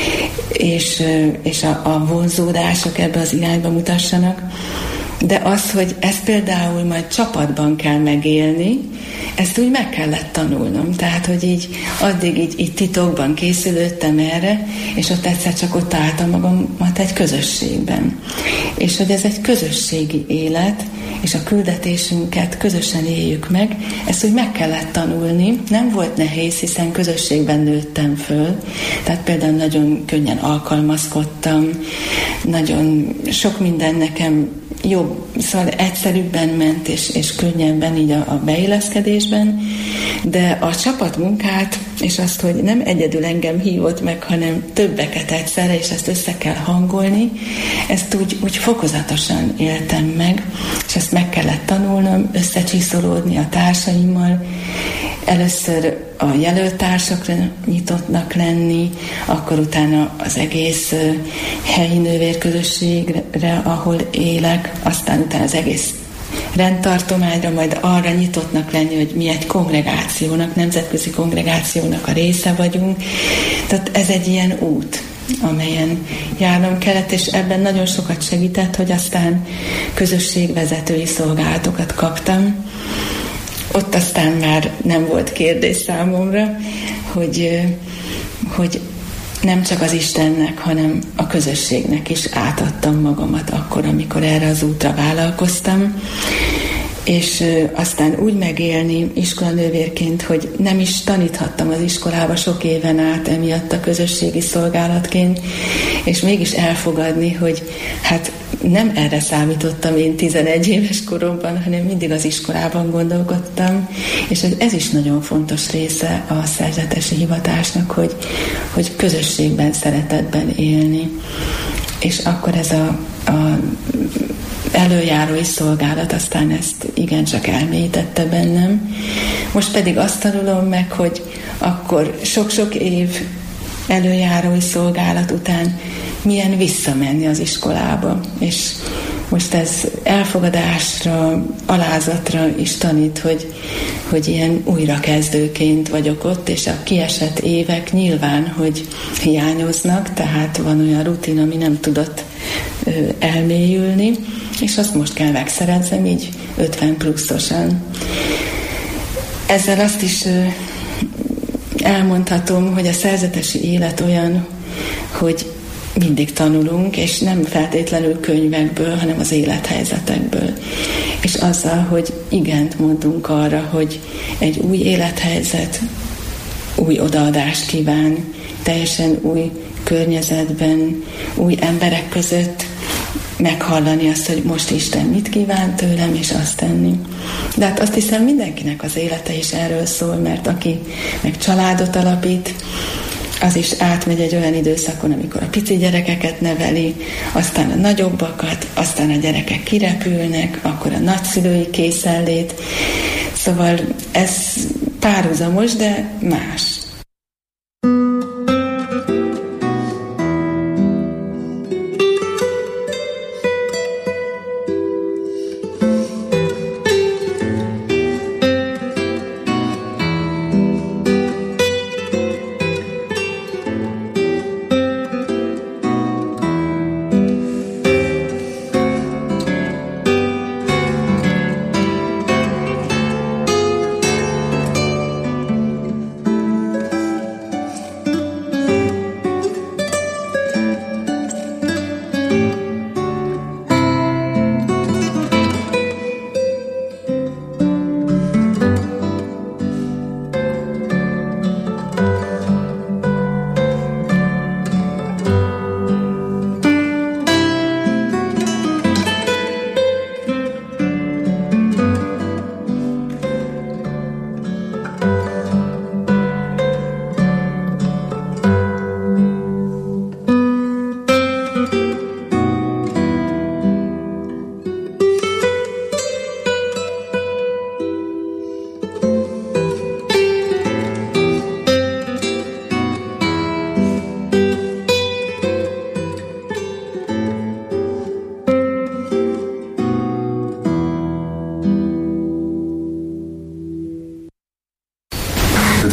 és a vonzódások ebbe az irányba mutassanak. De az, hogy ezt például majd csapatban kell megélni, ezt úgy meg kellett tanulnom. Tehát, hogy így addig így titokban készülődtem erre, és ott egyszer csak ott álltam magamat egy közösségben. És hogy ez egy közösségi élet, és a küldetésünket közösen éljük meg, ezt úgy meg kellett tanulni. Nem volt nehéz, hiszen közösségben nőttem föl. Tehát például nagyon könnyen alkalmazkodtam, nagyon sok minden nekem jobb, szóval egyszerűbben ment, és könnyebben így a beilleszkedésben, de a csapatmunkát, és azt, hogy nem egyedül engem hívott meg, hanem többeket egyszerre, és ezt össze kell hangolni, ezt úgy fokozatosan éltem meg, és ezt meg kellett tanulnom, összecsiszolódni a társaimmal, először a jelölt társakra nyitottnak lenni, akkor utána az egész helyi nővérközösségre, ahol élek, aztán utána az egész rendtartományra, majd arra nyitottnak lenni, hogy mi egy kongregációnak, nemzetközi kongregációnak a része vagyunk. Tehát ez egy ilyen út, amelyen járnom kellett, és ebben nagyon sokat segített, hogy aztán közösségvezetői szolgálatokat kaptam. Ott aztán már nem volt kérdés számomra, hogy nem csak az Istennek, hanem a közösségnek is átadtam magamat akkor, amikor erre az útra vállalkoztam. És aztán úgy megélni iskolanővérként, hogy nem is taníthattam az iskolába sok éven át emiatt a közösségi szolgálatként, és mégis elfogadni, hogy hát nem erre számítottam én 11 éves koromban, hanem mindig az iskolában gondolkodtam, és hogy ez is nagyon fontos része a szerzetesi hivatásnak, hogy közösségben, szeretetben élni. És akkor ez a előjárói szolgálat aztán ezt igencsak elmélyítette bennem. Most pedig azt tanulom meg, hogy akkor sok-sok év előjárói szolgálat után milyen visszamenni az iskolába. És most ez elfogadásra, alázatra is tanít, hogy ilyen újrakezdőként vagyok ott, és a kiesett évek nyilván, hogy hiányoznak, tehát van olyan rutin, ami nem tudott elmélyülni, és azt most kell megszerezzem, így 50 pluszosan. Ezzel azt is elmondhatom, hogy a szerzetesi élet olyan, hogy mindig tanulunk, és nem feltétlenül könyvekből, hanem az élethelyzetekből. És azzal, hogy igent mondunk arra, hogy egy új élethelyzet új odaadást kíván, teljesen új környezetben, új emberek között meghallani azt, hogy most Isten mit kíván tőlem, és azt tenni. De hát azt hiszem, mindenkinek az élete is erről szól, mert aki meg családot alapít, az is átmegy egy olyan időszakon, amikor a pici gyerekeket neveli, aztán a nagyobbakat, aztán a gyerekek kirepülnek, akkor a nagyszülői készenlét. Szóval ez párhuzamos, de más.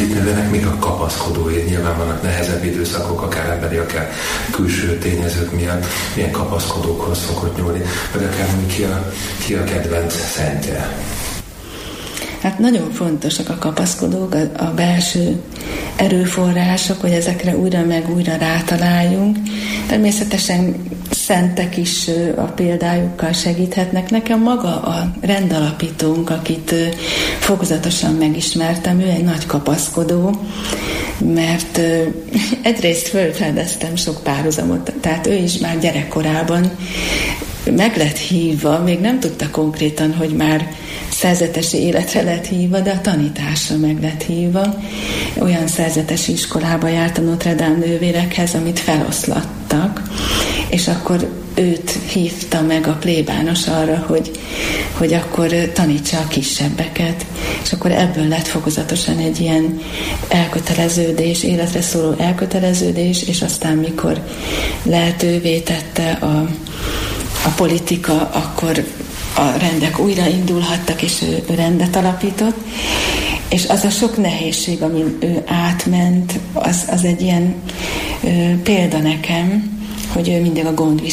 nővének mik a kapaszkodói? Nyilván vannak nehezebb időszakok, akár emberi, akár külső tényezők miatt. Milyen kapaszkodókhoz szokott nyúlni? Vagy akár ki a kedvenc szentje? Hát nagyon fontosak a kapaszkodók, a belső erőforrások, hogy ezekre újra meg újra rátaláljunk. Természetesen szentek is a példájukkal segíthetnek. Nekem maga a rendalapítónk, akit fokozatosan megismertem, ő egy nagy kapaszkodó, mert egyrészt fölfedeztem sok párhuzamot, tehát ő is már gyerekkorában meg lett hívva, még nem tudta konkrétan, hogy már szerzetesi életre lett hívva, de a tanításra meg lett hívva. Olyan szerzetesi iskolába járt a Notre Dame nővérekhez, amit feloszlattak, és akkor őt hívta meg a plébános arra, hogy akkor tanítsa a kisebbeket. És akkor ebből lett fokozatosan egy ilyen elköteleződés, életre szóló elköteleződés, és aztán mikor lehetővé tette a politika, akkor a rendek újraindulhattak, és ő rendet alapított, és az a sok nehézség, amin ő átment, az egy ilyen példa nekem, hogy ő mindig a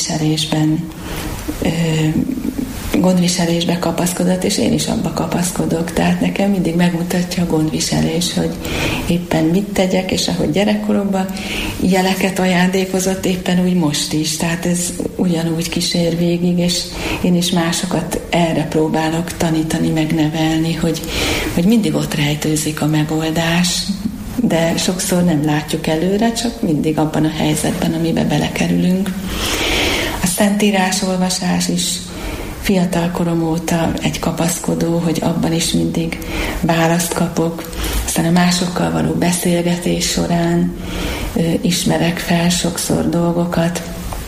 gondviselésbe kapaszkodott, és én is abba kapaszkodok. Tehát nekem mindig megmutatja a gondviselés, hogy éppen mit tegyek, és ahogy gyerekkoromban jeleket ajándékozott, éppen úgy most is. Tehát ez ugyanúgy kísér végig, és én is másokat erre próbálok tanítani, megnevelni, hogy mindig ott rejtőzik a megoldás, de sokszor nem látjuk előre, csak mindig abban a helyzetben, amiben belekerülünk. A szentírás olvasás is fiatal korom óta egy kapaszkodó, hogy abban is mindig választ kapok. Aztán a másokkal való beszélgetés során ismerek fel sokszor dolgokat.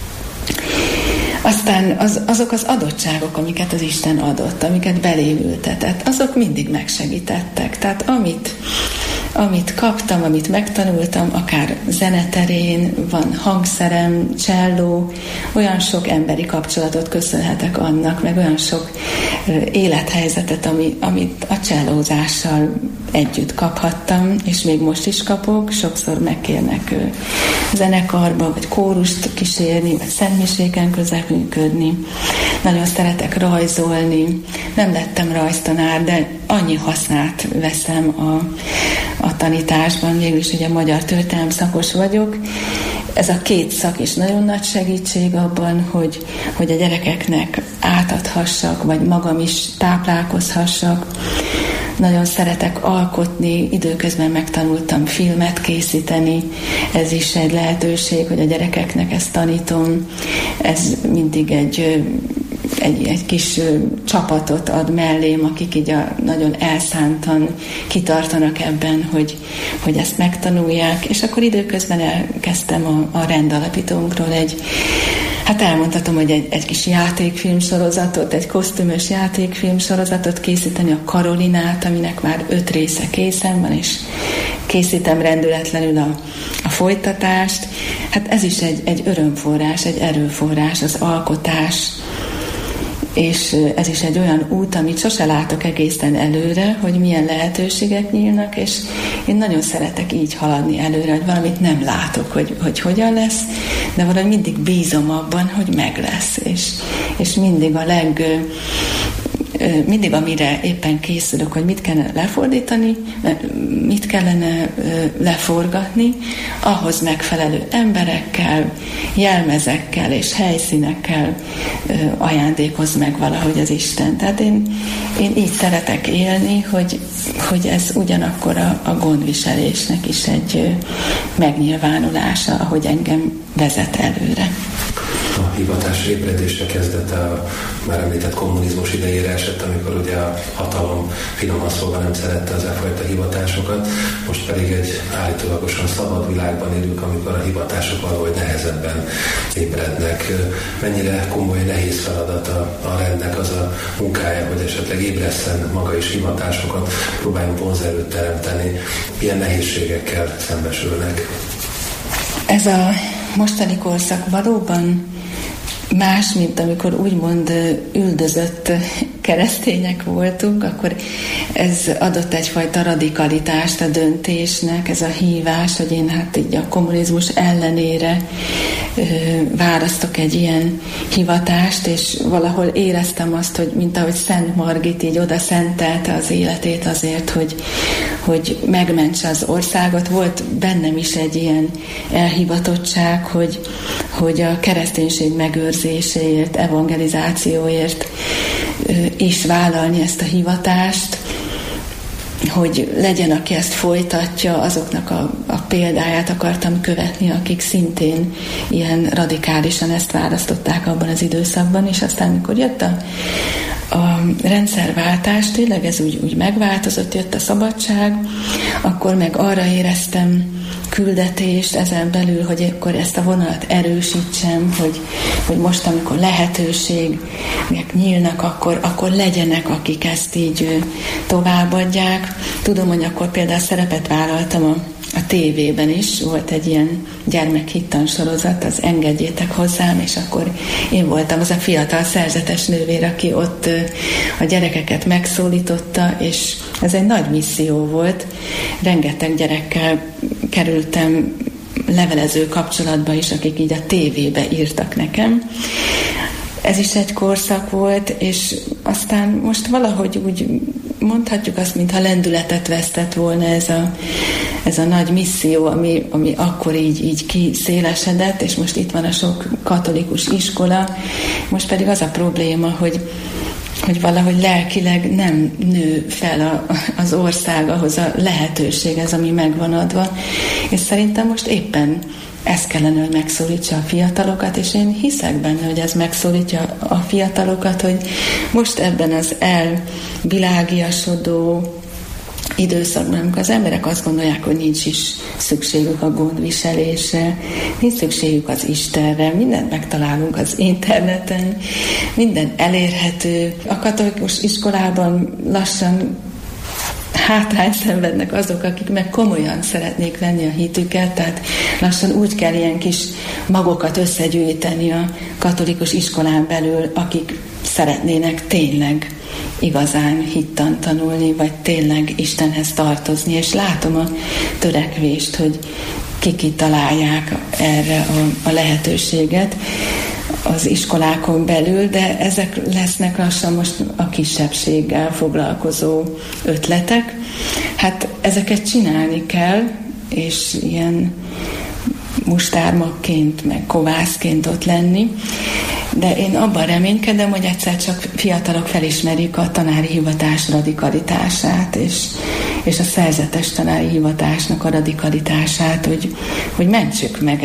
Aztán azok az adottságok, amiket az Isten adott, amiket belém ültetett, azok mindig megsegítettek. Tehát amit kaptam, amit megtanultam, akár zeneterén, van hangszerem, cselló, olyan sok emberi kapcsolatot köszönhetek annak, meg olyan sok élethelyzetet, amit a csellózással együtt kaphattam, és még most is kapok, sokszor megkérnek zenekarba, vagy kórust kísérni, vagy szentmiséken közreműködni. Nagyon szeretek rajzolni, nem lettem rajztanár, de annyi hasznát veszem a tanításban, mégis ugye magyar történelem szakos vagyok. Ez a két szak is nagyon nagy segítség abban, hogy a gyerekeknek átadhassak, vagy magam is táplálkozhassak. Nagyon szeretek alkotni, időközben megtanultam filmet készíteni, ez is egy lehetőség, hogy a gyerekeknek ezt tanítom. Ez mindig egy kis csapatot ad mellém, akik így nagyon elszántan kitartanak ebben, hogy ezt megtanulják, és akkor időközben elkezdtem a rendalapítónkról elmondhatom, hogy egy kis játékfilmsorozatot, egy kosztümös játékfilmsorozatot készíteni, a Karolinát, aminek már 5 része készen van, és készítem rendületlenül a folytatást. Hát ez is egy örömforrás, egy erőforrás, az alkotás, és ez is egy olyan út, amit sose látok egészen előre, hogy milyen lehetőségek nyílnak, és én nagyon szeretek így haladni előre, hogy valamit nem látok, hogy hogyan lesz, de valahogy mindig bízom abban, hogy meg lesz, és mindig mindig amire éppen készülök, hogy mit kellene lefordítani, mit kellene leforgatni, ahhoz megfelelő emberekkel, jelmezekkel és helyszínekkel ajándékoz meg valahogy az Isten. Tehát én így szeretek élni, hogy ez ugyanakkor a gondviselésnek is egy megnyilvánulása, ahogy engem vezet előre. A hivatás ébredése kezdete a már említett kommunizmus idejére esett, amikor ugye a hatalom finoman szólva nem szerette az e-fajta hivatásokat, most pedig egy állítólagosan szabad világban élünk, amikor a hivatások valahogy nehezebben ébrednek. Mennyire komoly, nehéz feladat a rendnek az a munkája, hogy esetleg ébresszen maga is hivatásokat, próbáljunk vonzerőt teremteni. Milyen nehézségekkel szembesülnek? Ez a mostani korszak valóban más, mint amikor úgymond üldözött keresztények voltunk, akkor ez adott egyfajta radikalitást a döntésnek, ez a hívás, hogy én hát így a kommunizmus ellenére választok egy ilyen hivatást, és valahol éreztem azt, hogy mint ahogy Szent Margit így oda szentelte az életét azért, hogy megmentse az országot. Volt bennem is egy ilyen elhivatottság, hogy a kereszténység megőrzéséért, evangelizációért is vállalni ezt a hivatást, hogy legyen, aki ezt folytatja, azoknak a példáját akartam követni, akik szintén ilyen radikálisan ezt választották abban az időszakban, és aztán, amikor jött a rendszerváltás, tényleg ez úgy megváltozott, jött a szabadság, akkor meg arra éreztem küldetést ezen belül, hogy akkor ezt a vonalat erősítsem, hogy most, amikor lehetőségek nyílnak, akkor legyenek, akik ezt így továbbadják. Tudom, hogy akkor például szerepet vállaltam a tévében is, volt egy ilyen gyermekhittan sorozat, az Engedjétek hozzám, és akkor én voltam az a fiatal szerzetes nővér, aki ott a gyerekeket megszólította, és ez egy nagy misszió volt. Rengeteg gyerekkel kerültem levelező kapcsolatba is, akik így a tévébe írtak nekem. Ez is egy korszak volt, és aztán most valahogy úgy mondhatjuk azt, mintha lendületet vesztett volna ez a nagy misszió, ami akkor így kiszélesedett, és most itt van a sok katolikus iskola. Most pedig az a probléma, hogy valahogy lelkileg nem nő fel az ország ahhoz a lehetőséghez, ami megvan adva. És szerintem most éppen ez kellene, hogy megszólítsa a fiatalokat, és én hiszek benne, hogy ez megszólítja a fiatalokat, hogy most ebben az elvilágiasodó időszakban, amikor az emberek azt gondolják, hogy nincs is szükségük a gondviselésre, nincs szükségük az Istenre, mindent megtalálunk az interneten, minden elérhető. A katolikus iskolában lassan hátrányt szenvednek azok, akik meg komolyan szeretnék venni a hitüket, tehát lassan úgy kell ilyen kis magokat összegyűjteni a katolikus iskolán belül, akik szeretnének tényleg igazán hittan tanulni, vagy tényleg Istenhez tartozni, és látom a törekvést, hogy kik találják erre a lehetőséget az iskolákon belül, de ezek lesznek lassan most a kisebbséggel foglalkozó ötletek. Hát ezeket csinálni kell, és ilyen mustármagként, meg kovászként ott lenni, de én abban reménykedem, hogy egyszer csak fiatalok felismerik a tanári hivatás radikalitását, és a szerzetes tanári hivatásnak a radikalitását, hogy mentsük meg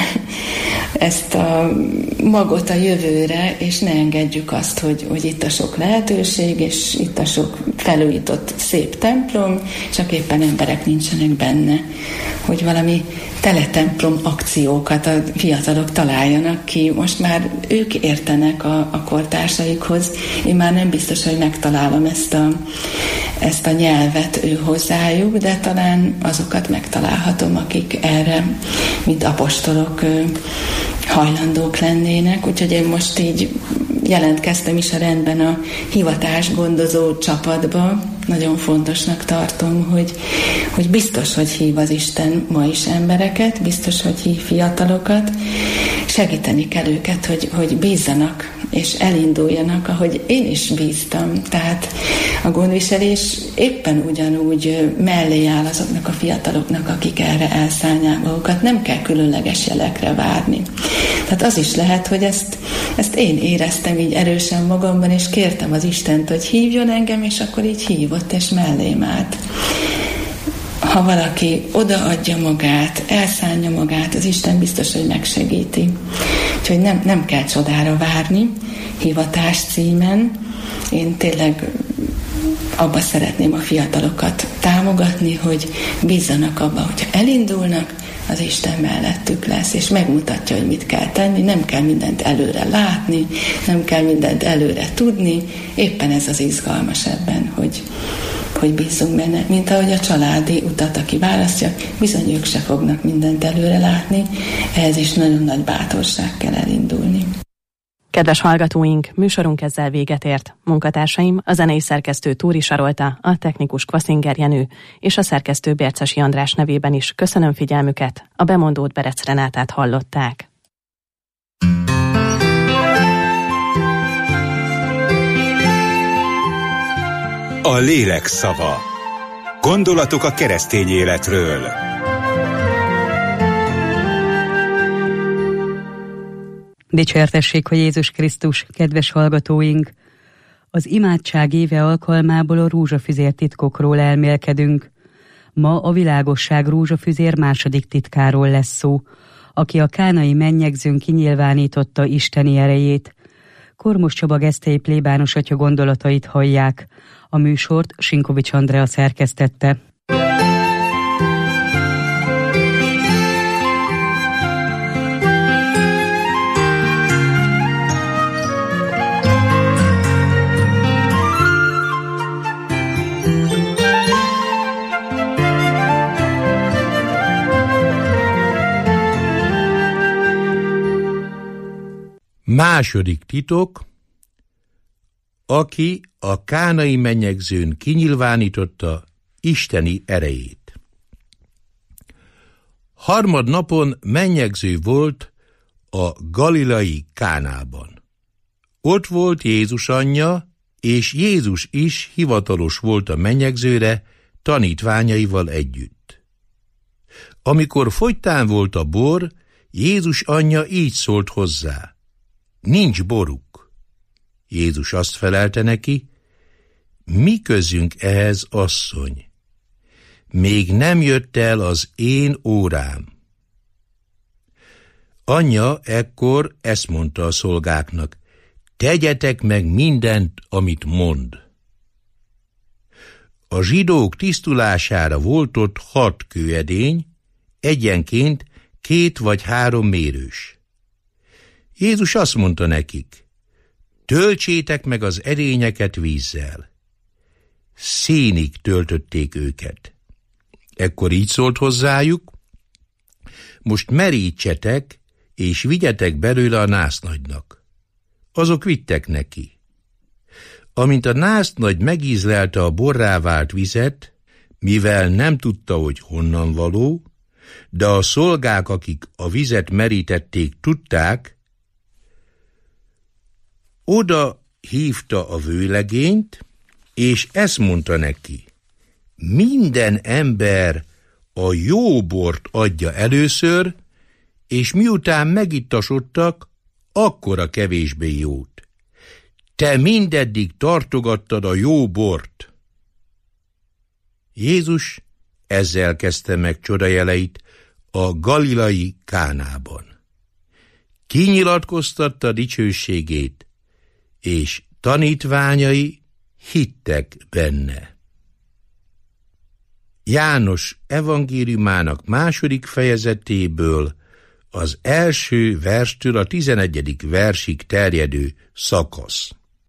ezt a magot a jövőre, és ne engedjük azt, hogy itt a sok lehetőség, és itt a sok felújított szép templom, csak éppen emberek nincsenek benne, hogy valami teletemplom akciókat a fiatalok találjanak ki. Most már ők értenek a kortársaikhoz. Én már nem biztos, hogy megtalálom ezt a nyelvet ő hozzájuk, de talán azokat megtalálhatom, akik erre, mint apostolok hajlandók lennének. Úgyhogy én most így jelentkeztem is a rendben a hivatásgondozó csapatba. Nagyon fontosnak tartom, hogy biztos, hogy hív az Isten ma is embereket, biztos, hogy hív fiatalokat. Segíteni kell őket, hogy bízzanak és elinduljanak, ahogy én is bíztam. Tehát a gondviselés éppen ugyanúgy mellé áll azoknak a fiataloknak, akik erre elszállják magukat. Nem kell különleges jelekre várni. Tehát az is lehet, hogy ezt én éreztem így erősen magamban, és kértem az Istent, hogy hívjon engem, és akkor így hívott, és mellém állt. Ha valaki odaadja magát, elszánja magát, az Isten biztos, hogy megsegíti. Úgyhogy nem kell csodára várni, hivatás címen. Én tényleg abba szeretném a fiatalokat támogatni, hogy bízzanak abba, hogyha elindulnak, az Isten mellettük lesz, és megmutatja, hogy mit kell tenni, nem kell mindent előre látni, nem kell mindent előre tudni, éppen ez az izgalmas ebben, hogy bízzunk benne, mint ahogy a családi utat, aki választja, bizony ők se fognak mindent előre látni, ehhez is nagyon nagy bátorság kell elindulni. Kedves hallgatóink, műsorunk ezzel véget ért. Munkatársaim, a zenei szerkesztő Túri Sarolta, a technikus Kvaszinger Jenő és a szerkesztő Bércesi András nevében is köszönöm figyelmüket, a bemondót Berec Renátát hallották. A lélek szava. Gondolatok a keresztény életről. Dicsértessék a Jézus Krisztus, kedves hallgatóink! Az imádság éve alkalmából a rózsafüzér titkokról elmélkedünk. Ma a világosság rózsafüzér második titkáról lesz szó, aki a kánai mennyegzőn kinyilvánította isteni erejét. Kormos Csaba gesztei plébános atya gondolatait hallják. A műsort Sinkovics Andrea szerkesztette. Második titok, aki a kánai mennyegzőn kinyilvánította isteni erejét. Harmadnapon mennyegző volt a galileai Kánában. Ott volt Jézus anyja, és Jézus is hivatalos volt a mennyegzőre tanítványaival együtt. Amikor fogytán volt a bor, Jézus anyja így szólt hozzá: nincs boruk. Jézus azt felelte neki: mi közünk ehhez, asszony? Még nem jött el az én órám. Anyja ekkor ezt mondta a szolgáknak: tegyetek meg mindent, amit mond. A zsidók tisztulására volt ott 6 kőedény, egyenként 2 vagy 3 mérős. Jézus azt mondta nekik: töltsétek meg az edényeket vízzel. Szénig töltötték őket. Ekkor így szólt hozzájuk: most merítsetek, és vigyetek belőle a násznagynak. Azok vittek neki. Amint a násznagy megízlelte a borrá vált vizet, mivel nem tudta, hogy honnan való, de a szolgák, akik a vizet merítették, tudták, oda hívta a vőlegényt, és ezt mondta neki: minden ember a jó bort adja először, és miután megittasodtak, akkor a kevésbé jót. Te mindeddig tartogattad a jó bort. Jézus ezzel kezdte meg csodajeleit a galileai Kánában. Kinyilatkoztatta dicsőségét, és tanítványai hittek benne. János evangéliumának 2. fejezetéből az első verstől a 11. versig terjedő szakasz.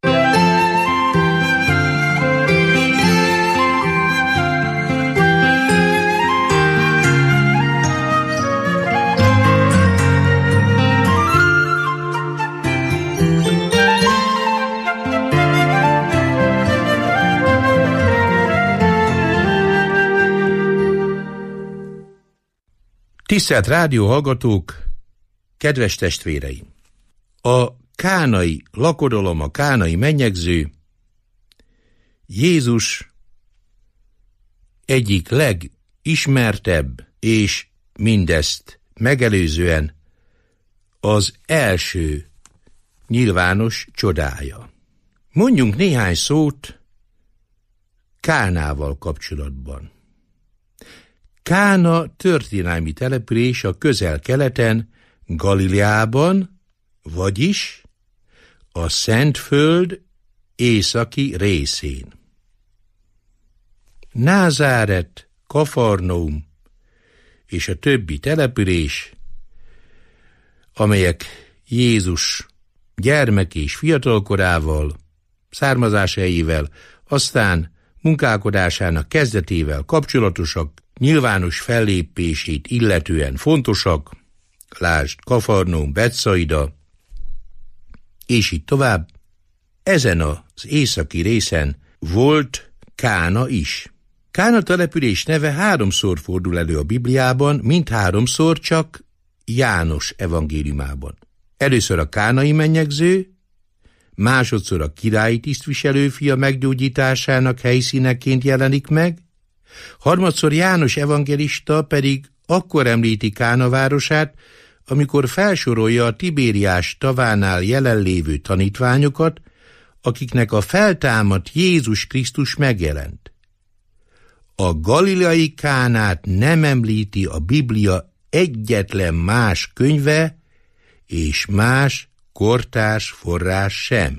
Tisztelt rádióhallgatók, kedves testvéreim! A kánai lakodalom, a kánai mennyegző Jézus egyik legismertebb, és mindezt megelőzően az első nyilvános csodája. Mondjunk néhány szót Kánával kapcsolatban. Kána történelmi település a Közel-Keleten, Galileában, vagyis a Szentföld északi részén. Názáret, Kafarnaum és a többi település, amelyek Jézus gyermek és fiatalkorával, származáshelyével, aztán munkálkodásának kezdetével kapcsolatosak, nyilvános fellépését illetően fontosak, lásd Kafarnaum, Betsaida, és így tovább. Ezen az északi részen volt Kána is. Kána település neve 3-szor fordul elő a Bibliában, mind 3-szor csak János evangéliumában. Először a kánai mennyegző, másodszor a királyi tisztviselő fia meggyógyításának helyszíneként jelenik meg, harmadszor János evangélista pedig akkor említi Kána városát, amikor felsorolja a Tibériás tavánál jelenlévő tanítványokat, akiknek a feltámadt Jézus Krisztus megjelent. A galileai Kánát nem említi a Biblia egyetlen más könyve, és más kortárs forrás sem.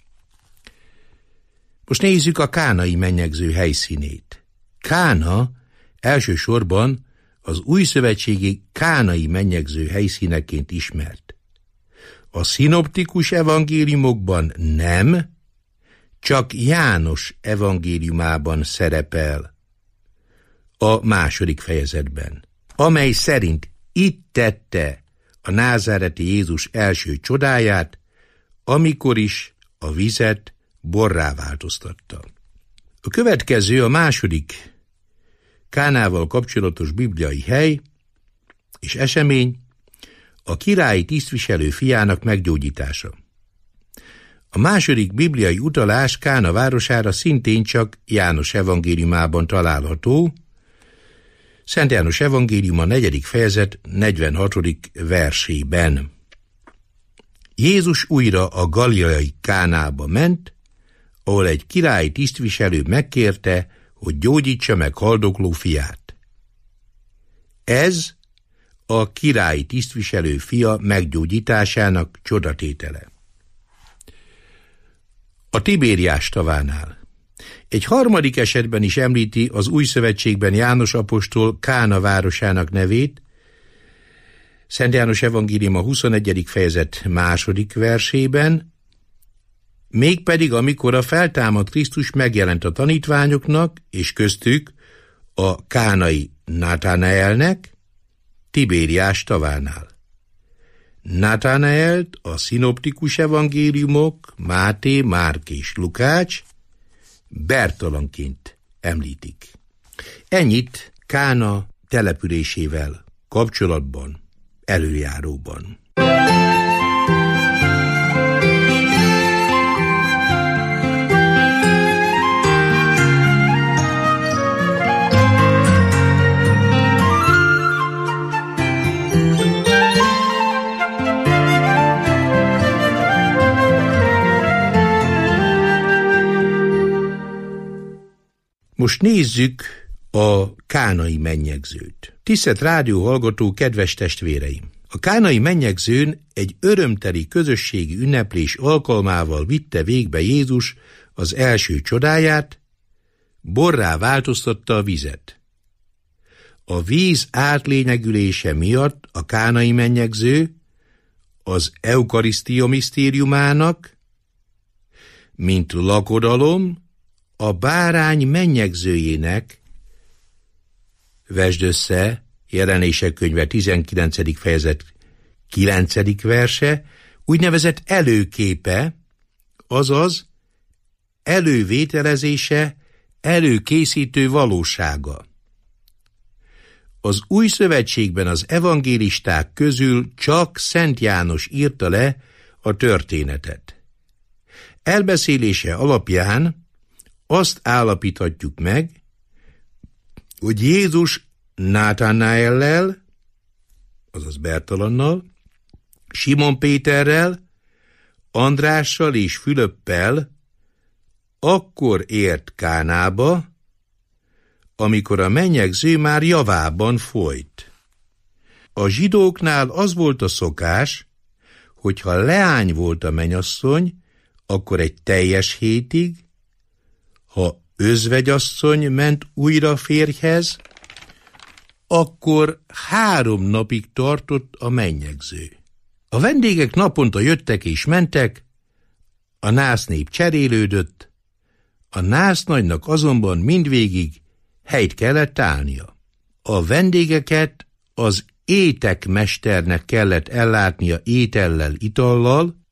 Most nézzük a kánai mennyegző helyszínét. Kána elsősorban az újszövetségi kánai mennyegző helyszíneként ismert. A szinoptikus evangéliumokban nem, csak János evangéliumában szerepel a 2. fejezetben, amely szerint itt tette a názáreti Jézus első csodáját, amikor is a vizet borrá változtatta. A következő, a 2. Kánával kapcsolatos bibliai hely és esemény a királyi tisztviselő fiának meggyógyítása. A 2. bibliai utalás Kána városára szintén csak János evangéliumában található, Szent János evangéliuma 4. fejezet 46. versében. Jézus újra a galileai Kánába ment, ahol egy királyi tisztviselő megkérte, hogy gyógyítsa meg haldokló fiát. Ez a királyi tisztviselő fia meggyógyításának csodatétele. A Tibériás tavánál. Egy harmadik esetben is említi az Új Szövetségben János apostol Kána városának nevét, Szent János evangéliuma 21. fejezet 2. versében, mégpedig amikor a feltámadt Krisztus megjelent a tanítványoknak, és köztük a kánai Natanaelnek, Tibériás tavánál. Natanaelt a szinoptikus evangéliumok, Máté, Márk és Lukács bertalanként említik. Ennyit Kána településével kapcsolatban, előjáróban. Most nézzük a kánai mennyegzőt. Tisztelt rádióhallgató, kedves testvéreim! A kánai mennyegzőn egy örömteli közösségi ünneplés alkalmával vitte végbe Jézus az első csodáját, borrá változtatta a vizet. A víz átlényegülése miatt a kánai mennyegző az eukarisztia misztériumának, mint lakodalom, a bárány mennyegzőjének, vesd össze, Jelenések könyve 19. fejezet 9. verse, úgynevezett előképe, azaz elővételezése, előkészítő valósága. Az Új Szövetségben az evangélisták közül csak Szent János írta le a történetet. Elbeszélése alapján azt állapíthatjuk meg, hogy Jézus Natanaellel, azaz Bertalannal, Simon Péterrel, Andrással és Fülöppel akkor ért Kánába, amikor a mennyegző már javában folyt. A zsidóknál az volt a szokás, hogy ha leány volt a mennyasszony, akkor egy teljes hétig, ha özvegyasszony ment újra férjhez, akkor 3 napig tartott a mennyegző. A vendégek naponta jöttek és mentek, a násznép cserélődött, a násznagynak azonban mindvégig helyt kellett állnia. A vendégeket az étekmesternek kellett ellátnia étellel, itallal,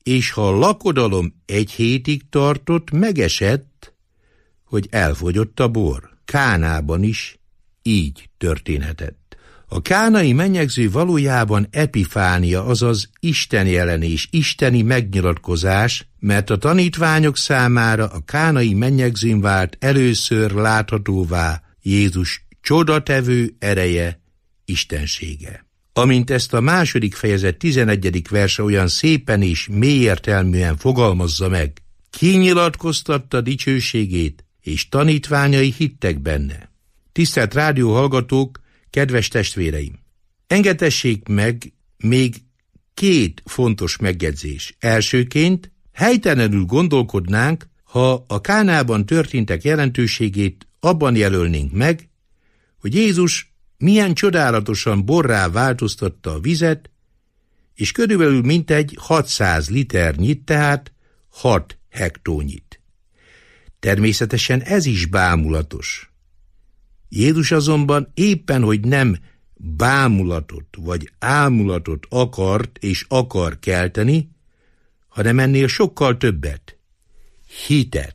és ha a lakodalom 1 hétig tartott, megesett, hogy elfogyott a bor. Kánában is így történhetett. A kánai menyegző valójában epifánia, azaz Isten jelenés, isteni megnyilatkozás, mert a tanítványok számára a kánai menyegzőn vált először láthatóvá Jézus csodatevő ereje, istensége. Amint ezt a 2. fejezet 11. verse olyan szépen és mélyértelműen fogalmazza meg, kinyilatkoztatta dicsőségét, és tanítványai hittek benne. Tisztelt rádióhallgatók, kedves testvéreim! Engedessék meg még 2 fontos megjegyzés. Elsőként helytelenül gondolkodnánk, ha a Kánában történtek jelentőségét abban jelölnénk meg, hogy Jézus milyen csodálatosan borrá változtatta a vizet, és körülbelül mintegy 600 liternyit, tehát 6 hektónyit. Természetesen ez is bámulatos. Jézus azonban éppen, hogy nem bámulatot vagy ámulatot akart és akar kelteni, hanem ennél sokkal többet. Hitet.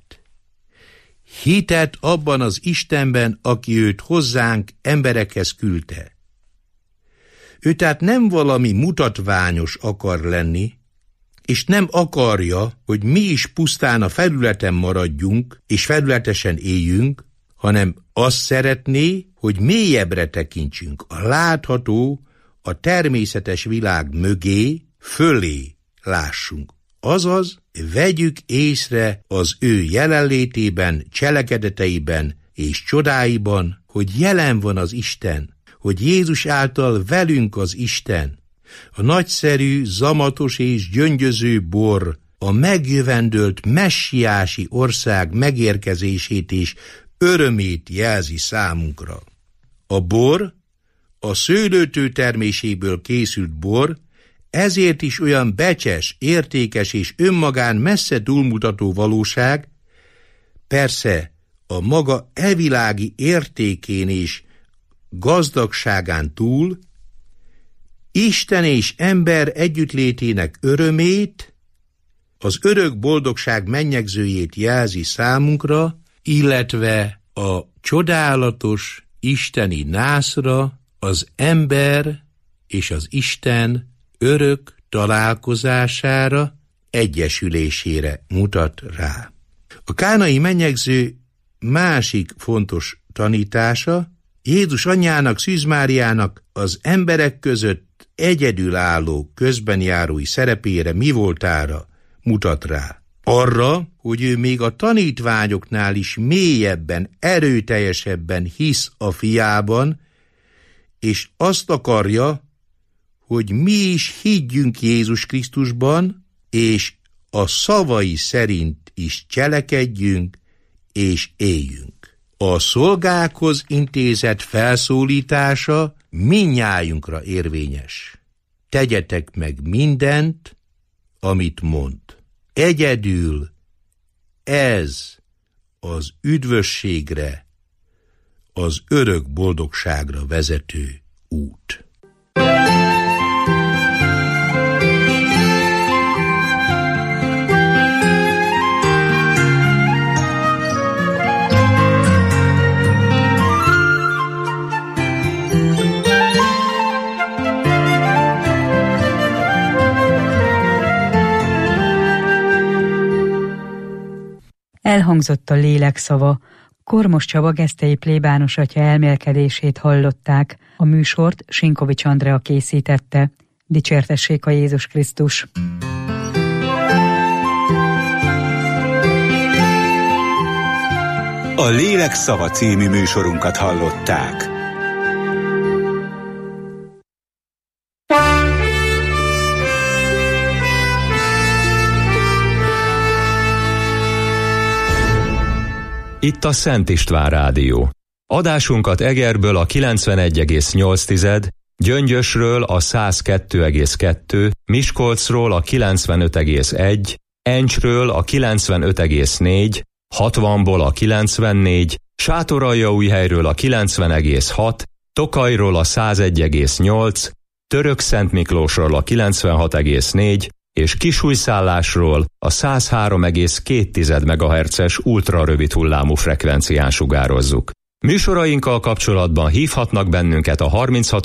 Hitet abban az Istenben, aki őt hozzánk, emberekhez küldte. Ő tehát nem valami mutatványos akar lenni, és nem akarja, hogy mi is pusztán a felületen maradjunk, és felületesen éljünk, hanem azt szeretné, hogy mélyebbre tekintsünk, a látható, a természetes világ mögé, fölé lássunk. Azaz, vegyük észre az ő jelenlétében, cselekedeteiben és csodáiban, hogy jelen van az Isten, hogy Jézus által velünk az Isten. A nagyszerű, zamatos és gyöngyöző bor a megjövendölt messiási ország megérkezését és örömét jelzi számunkra. A bor, a szőlőtő terméséből készült bor, ezért is olyan becses, értékes és önmagán messze túlmutató valóság, persze a maga evilági értékén és gazdagságán túl, Isten és ember együttlétének örömét, az örök boldogság mennyegzőjét jelzi számunkra, illetve a csodálatos isteni nászra, az ember és az Isten örök találkozására, egyesülésére mutat rá. A kánai mennyegző másik fontos tanítása Jézus anyjának, Szűz Máriának az emberek között egyedülálló közbenjárói szerepére, mi voltára mutat rá. Arra, hogy ő még a tanítványoknál is mélyebben, erőteljesebben hisz a fiában, és azt akarja, hogy mi is higgyünk Jézus Krisztusban, és a szavai szerint is cselekedjünk és éljünk. A szolgákhoz intézett felszólítása mindnyájunkra érvényes. Tegyetek meg mindent, amit mond. Egyedül ez az üdvösségre, az örök boldogságra vezető út. Elhangzott a lélek szava. Kormos Csaba gesztei plébános atya elmélkedését hallották. A műsort Sinkovics Andrea készítette. Dicsértessék a Jézus Krisztus! A Lélek szava című műsorunkat hallották. Itt a Szent István Rádió. Adásunkat Egerből a 91,8, Gyöngyösről a 102,2, Miskolcról a 95,1, Encsről a 95,4, 60-ból a 94, Sátoraljaújhelyről a 90,6, Tokajról a 101,8, Törökszentmiklósról a 96,4, és kisújszállásról a 103,2 MHz-es ultrarövid hullámú frekvencián sugározzuk. Műsorainkkal kapcsolatban hívhatnak bennünket a 36